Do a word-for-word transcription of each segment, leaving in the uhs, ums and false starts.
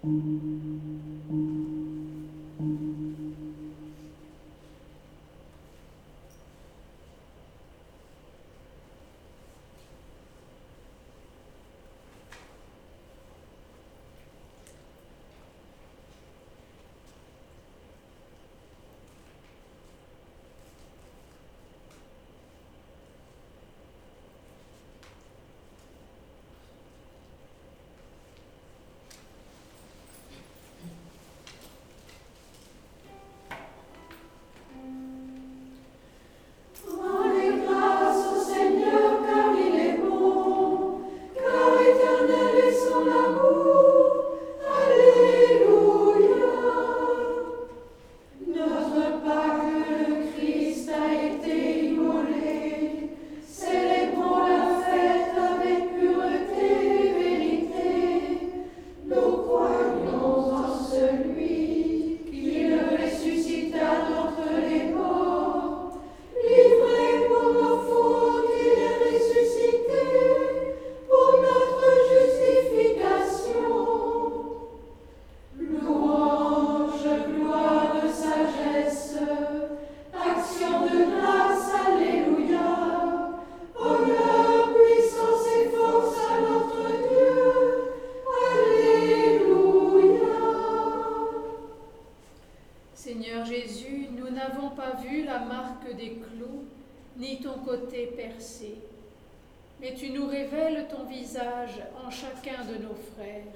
Mais tu nous révèles ton visage en chacun de nos frères.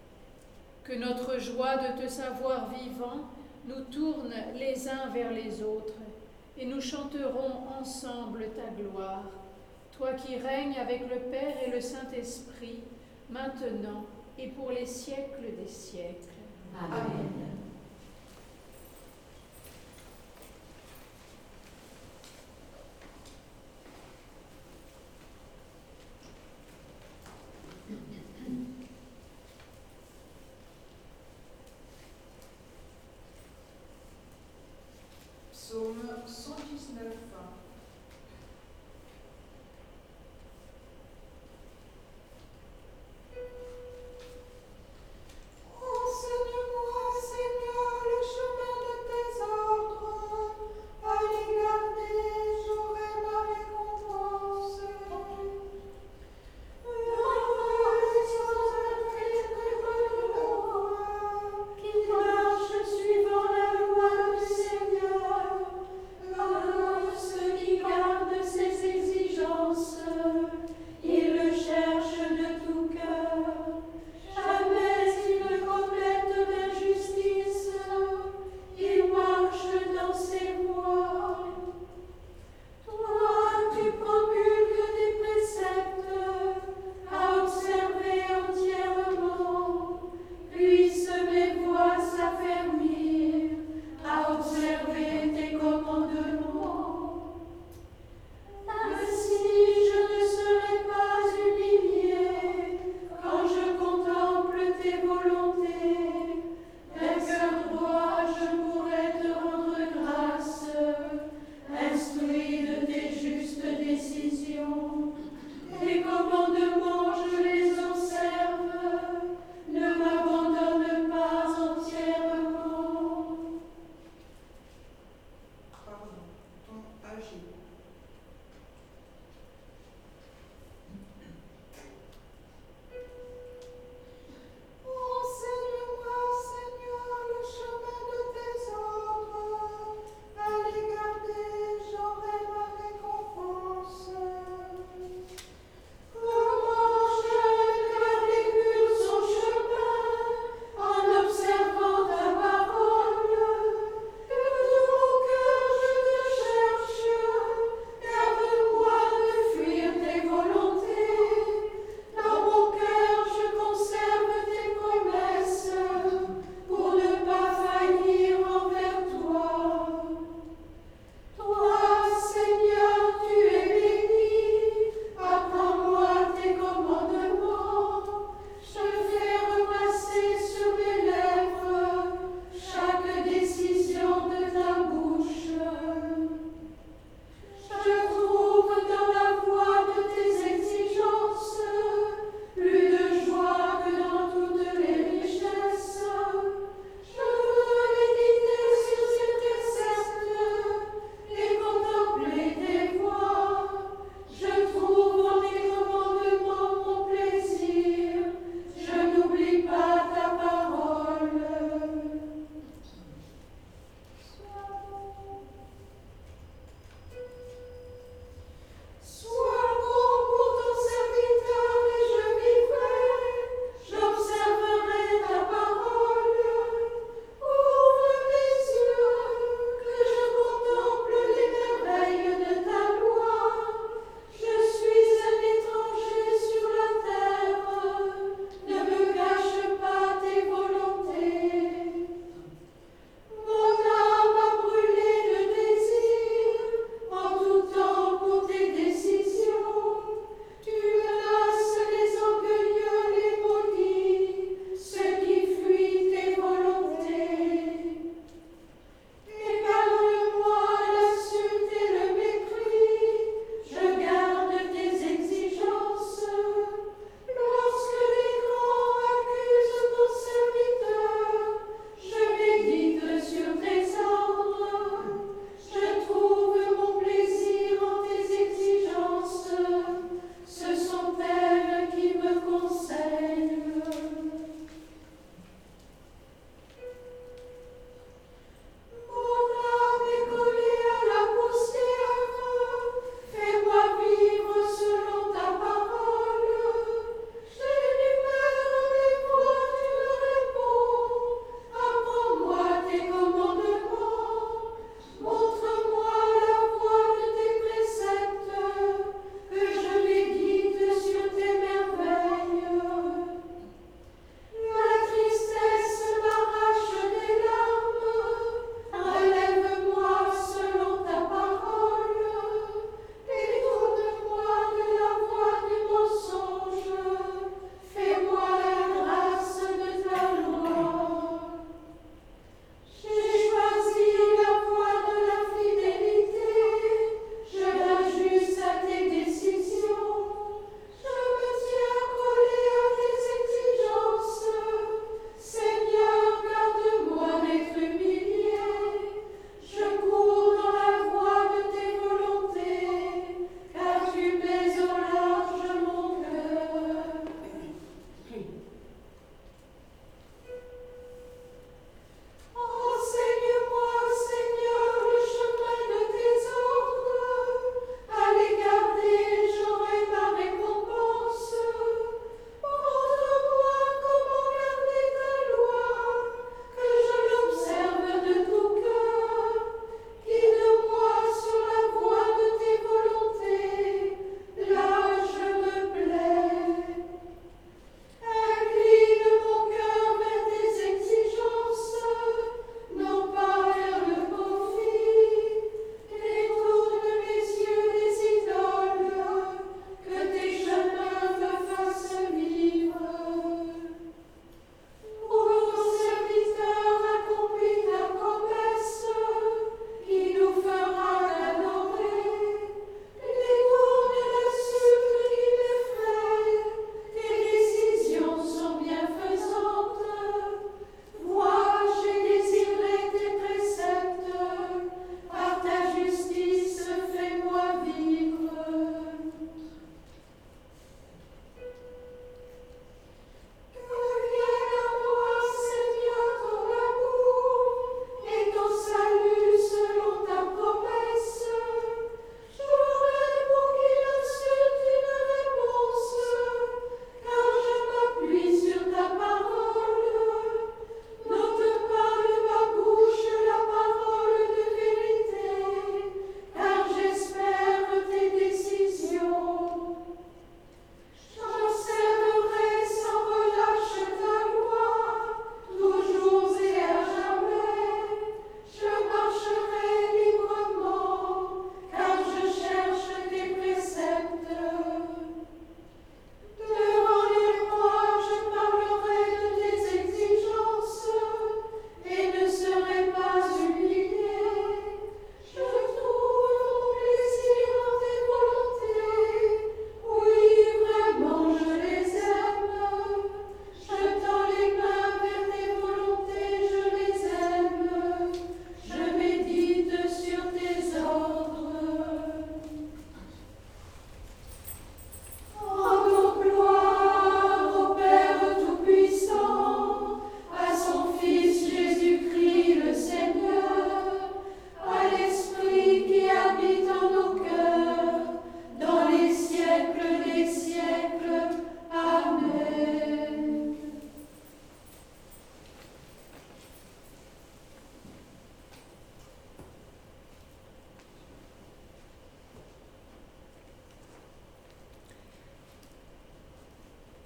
Que notre joie de te savoir vivant nous tourne les uns vers les autres, et nous chanterons ensemble ta gloire, toi qui règnes avec le Père et le Saint-Esprit, maintenant et pour les siècles des siècles. Amen. Amen. Psaume cent dix-neuf. Suivant la loi du Seigneur, heureux ceux qui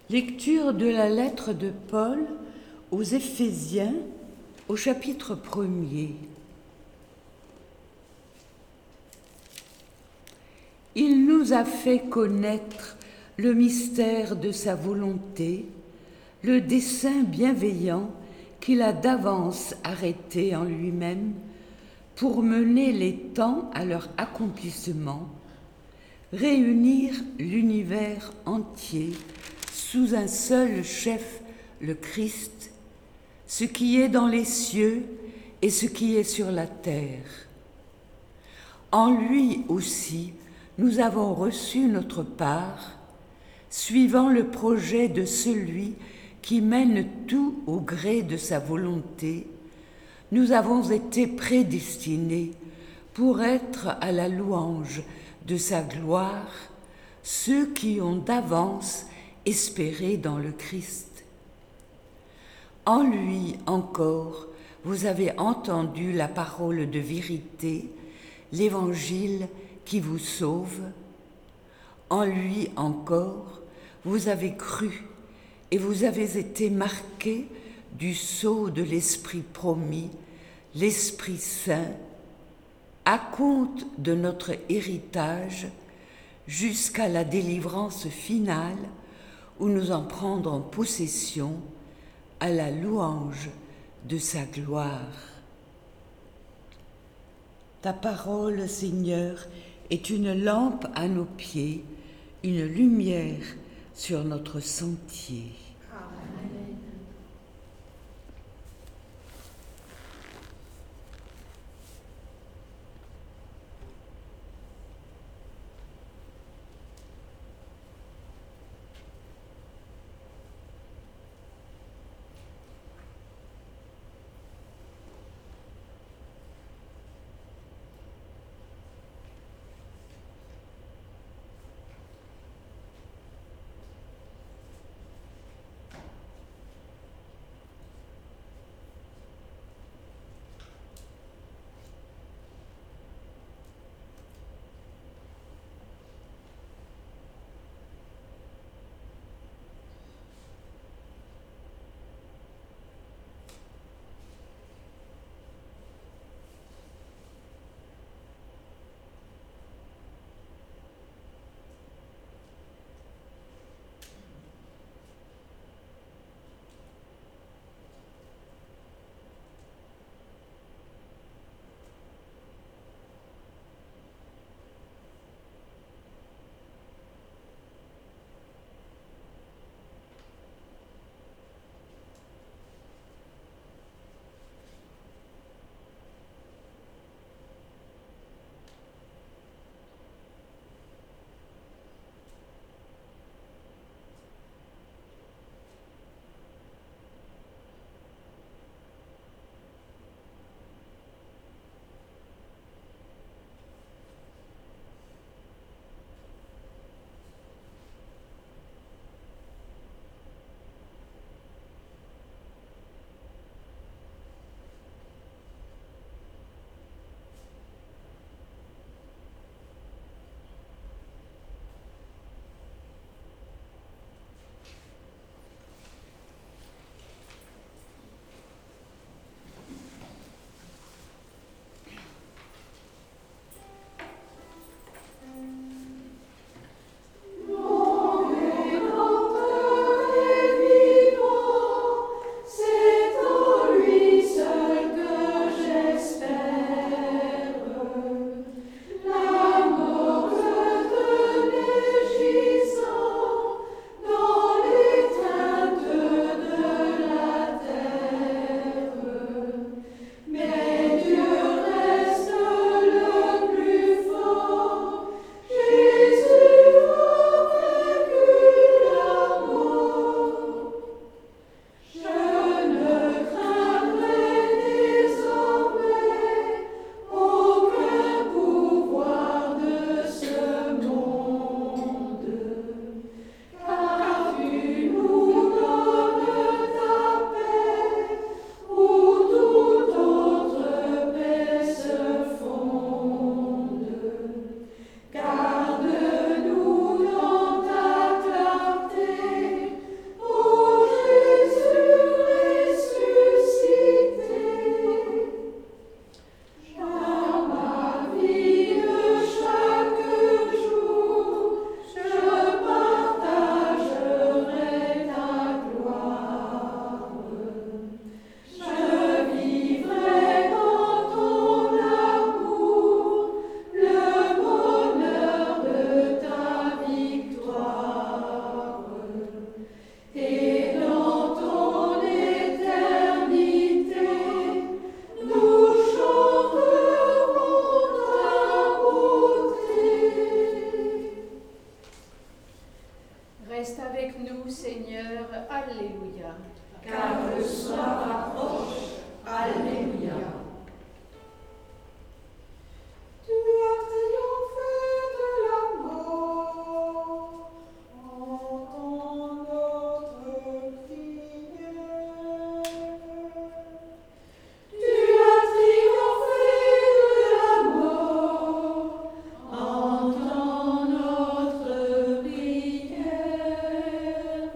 Lecture de la lettre de Paul aux Éphésiens au chapitre premier. Il nous a fait connaître le mystère de sa volonté, le dessein bienveillant qu'il a d'avance arrêté en lui-même pour mener les temps à leur accomplissement, réunir l'univers entier sous un seul chef, le Christ, ce qui est dans les cieux et ce qui est sur la terre. En lui aussi, nous avons reçu notre part, suivant le projet de celui qui mène tout au gré de sa volonté. Nous avons été prédestinés pour être à la louange de sa gloire, ceux qui ont d'avance espéré dans le Christ. En lui encore, vous avez entendu la parole de vérité, l'évangile qui vous sauve. En lui encore, vous avez cru et vous avez été marqués du sceau de l'Esprit promis, l'Esprit Saint, à compte de notre héritage jusqu'à la délivrance finale où nous en prendrons possession à la louange de sa gloire. Ta parole, Seigneur, est une lampe à nos pieds, une lumière sur notre sentier. Amen. Alléluia. Car le soir approche. Alléluia. Tu as triomphé de la mort, entends notre prière. Tu as triomphé de la mort, entends notre prière.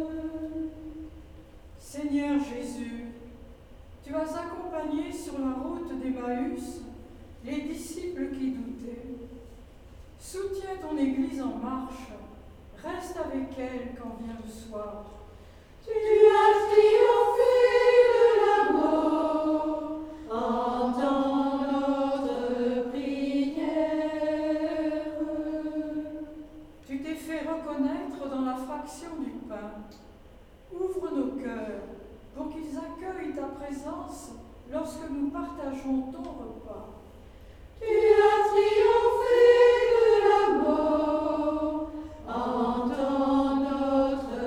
Seigneur Jésus, tu as accompagné sur la route d'Emmaüs les disciples qui doutaient. Soutiens ton Église en marche, reste avec elle quand vient le soir. Tu as triomphé de la mort, entends notre prière. Tu t'es fait reconnaître dans la fraction du pain. Ouvre nos cœurs pour qu'ils accueillent ta présence lorsque nous partageons ton repas. Tu as triomphé de la mort, entends notre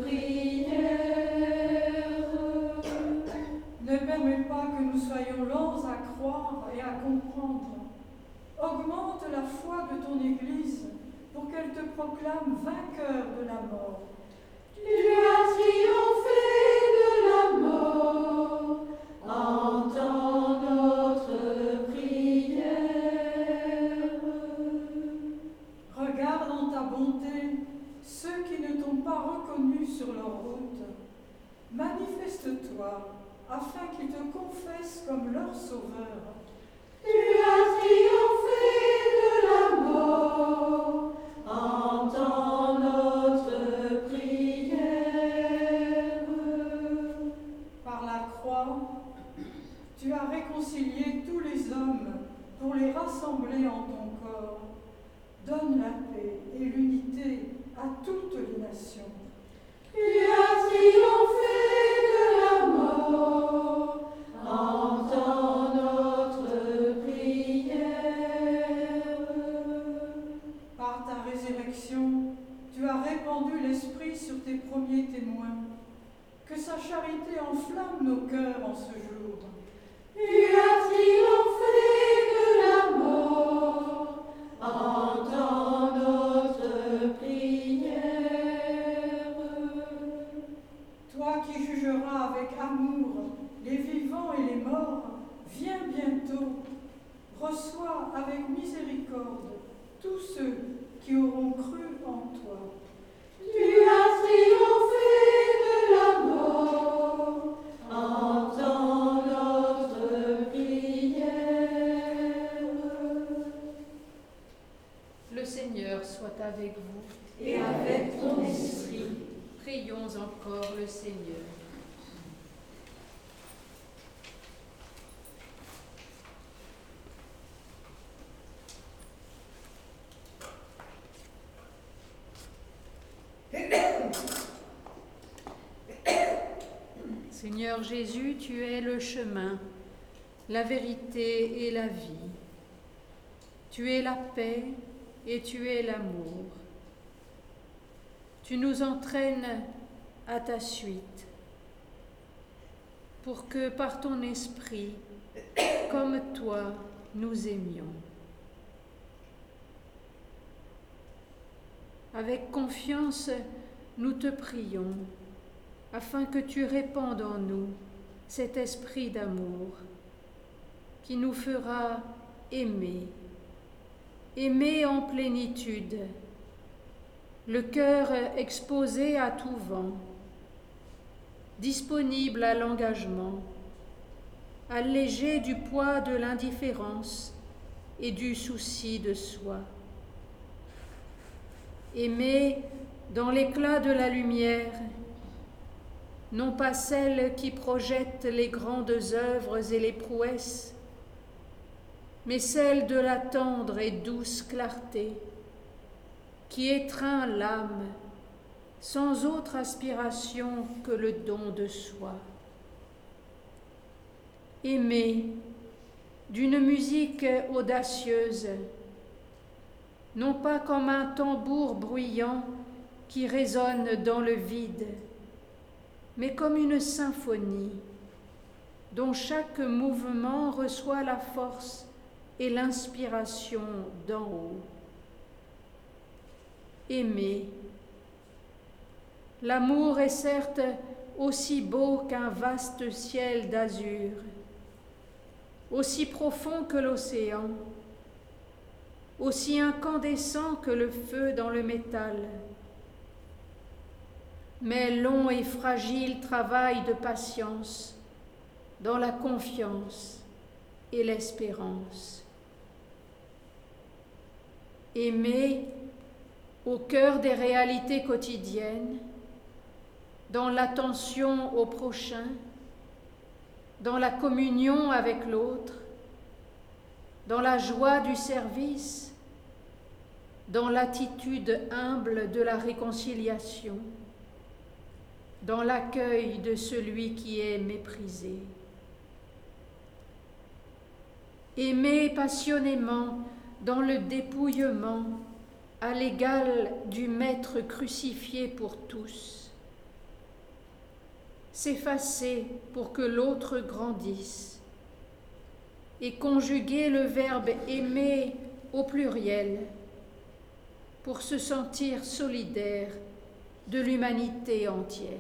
prière. Ne permets pas que nous soyons lents à croire et à comprendre. Augmente la foi de ton Église pour qu'elle te proclame vainqueur de la mort. Tu as triomphé de la mort, entends notre prière. Regarde en ta bonté ceux qui ne t'ont pas reconnu sur leur route. Manifeste-toi afin qu'ils te confessent comme leur sauveur. Tu as triomphé de la mort, entends notre prière. Par la croix, tu as réconcilié tous les hommes pour les rassembler en ton corps. Donne la paix et l'unité à toutes les nations. Tu as triomphé de la mort, entends notre prière. Par ta résurrection, tu as répandu l'Esprit sur tes premiers témoins. Que sa charité enflamme nos cœurs en ce jour. Tu as triomphé de la mort, entends notre prière. Toi qui jugeras avec amour les vivants et les morts, viens bientôt. Reçois avec miséricorde tous ceux qui auront cru en toi. Tu as triomphé de la mort, entends notre prière. Le Seigneur soit avec vous. Et avec ton esprit. Prions encore le Seigneur. Seigneur Jésus, tu es le chemin, la vérité et la vie. Tu es la paix et tu es l'amour. Tu nous entraînes à ta suite pour que par ton esprit, comme toi, nous aimions. Avec confiance, nous te prions, afin que tu répandes en nous cet esprit d'amour qui nous fera aimer, aimer en plénitude, le cœur exposé à tout vent, disponible à l'engagement, allégé du poids de l'indifférence et du souci de soi. Aimer dans l'éclat de la lumière, non pas celle qui projette les grandes œuvres et les prouesses, mais celle de la tendre et douce clarté qui étreint l'âme sans autre aspiration que le don de soi. Aimer d'une musique audacieuse, non pas comme un tambour bruyant qui résonne dans le vide, mais comme une symphonie dont chaque mouvement reçoit la force et l'inspiration d'en haut. Aimer. L'amour est certes aussi beau qu'un vaste ciel d'azur, aussi profond que l'océan, aussi incandescent que le feu dans le métal. Mais long et fragile travail de patience dans la confiance et l'espérance. Aimer au cœur des réalités quotidiennes, dans l'attention au prochain, dans la communion avec l'autre, dans la joie du service, dans l'attitude humble de la réconciliation, dans l'accueil de celui qui est méprisé. Aimer passionnément dans le dépouillement à l'égal du Maître crucifié pour tous. S'effacer pour que l'autre grandisse et conjuguer le verbe aimer au pluriel pour se sentir solidaire de l'humanité entière.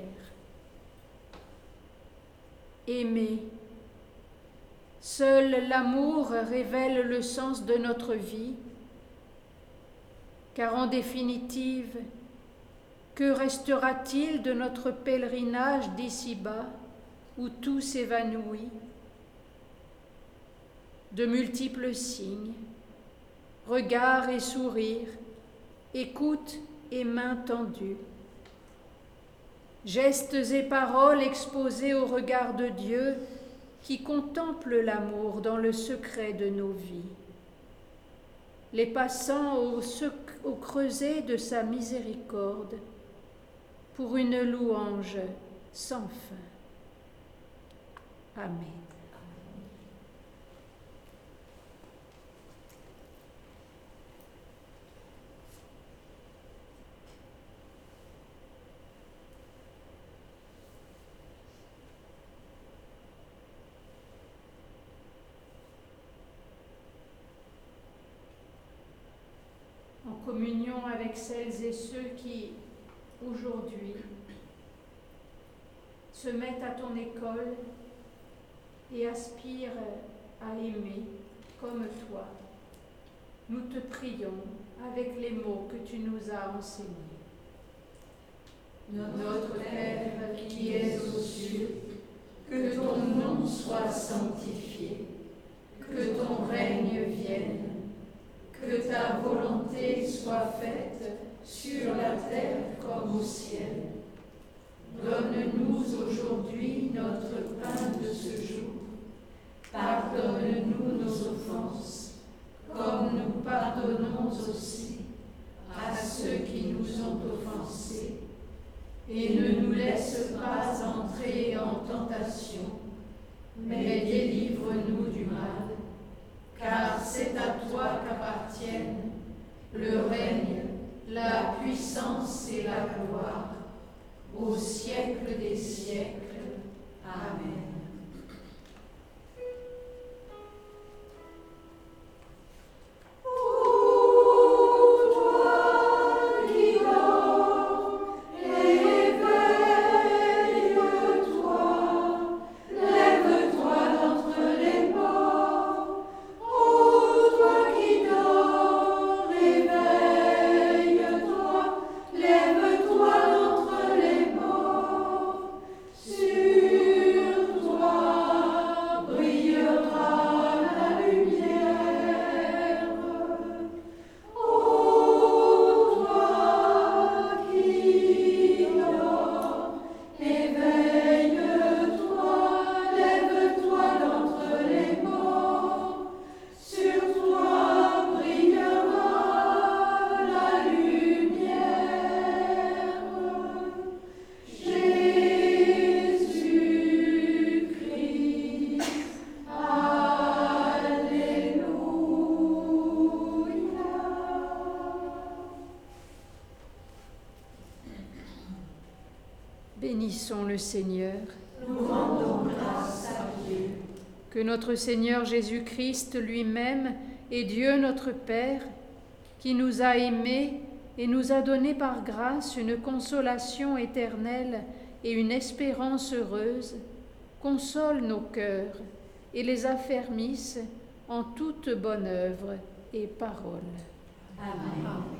Aimer. Seul l'amour révèle le sens de notre vie, car en définitive, que restera-t-il de notre pèlerinage d'ici-bas où tout s'évanouit? De multiples signes, regards et sourires, écoute et mains tendues, gestes et paroles exposés au regard de Dieu qui contemple l'amour dans le secret de nos vies, les passant au, au creuset de sa miséricorde pour une louange sans fin. Amen. En communion avec celles et ceux qui, aujourd'hui, se mettent à ton école et aspirent à aimer comme toi, nous te prions avec les mots que tu nous as enseignés. Notre Père qui es aux cieux, que ton nom soit sanctifié, que ton règne vienne, que ta volonté soit faite sur la terre comme au ciel. Donne-nous aujourd'hui notre pain de ce jour. Pardonne-nous nos offenses, comme nous pardonnons aussi à ceux qui nous ont offensés. Et ne nous laisse pas entrer en tentation, mais délivre-nous du mal. Car c'est à toi qu'appartiennent le règne, la puissance et la gloire, au siècle des siècles. Amen. Sur Bénissons le Seigneur. Nous rendons grâce à Dieu. Que notre Seigneur Jésus-Christ lui-même et Dieu notre Père, qui nous a aimés et nous a donné par grâce une consolation éternelle et une espérance heureuse, console nos cœurs et les affermisse en toute bonne œuvre et parole. Amen. Amen.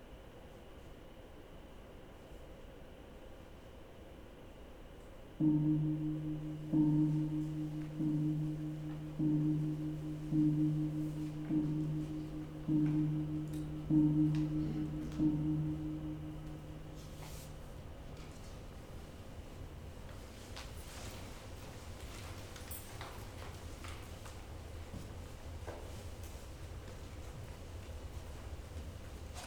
Mm-hmm.